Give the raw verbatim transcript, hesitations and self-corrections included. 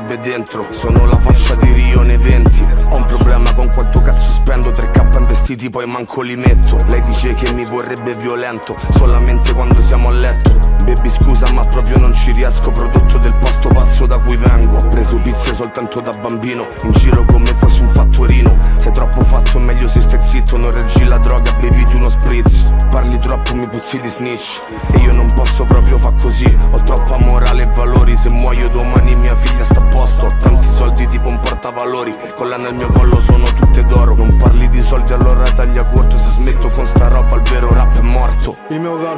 sarebbe dentro. Sono la faccia di Rione venti. Ho un problema con quanto cazzo spendo. tre K in vestiti poi manco li metto. Lei dice che mi vorrebbe violento solamente quando siamo a letto. Baby scusa ma proprio non ci riesco. Prodotto del posto pazzo da cui vengo. Ho preso pizze soltanto da bambino. In giro come fossi un fattorino. Sei troppo fatto è meglio se stai zitto. Non reggi la droga, beviti uno spritz. Parli troppo mi puzzi di snitch. E io non posso proprio fa così. Ho troppa morale e valori. Se muoio domani mia figlia sta a posto. Ho tanti soldi tipo un portavalori. Collana al mio collo sono tutte d'oro. Non parli di soldi allora taglia corto. Se smetto con sta roba il vero rap è morto. Il mio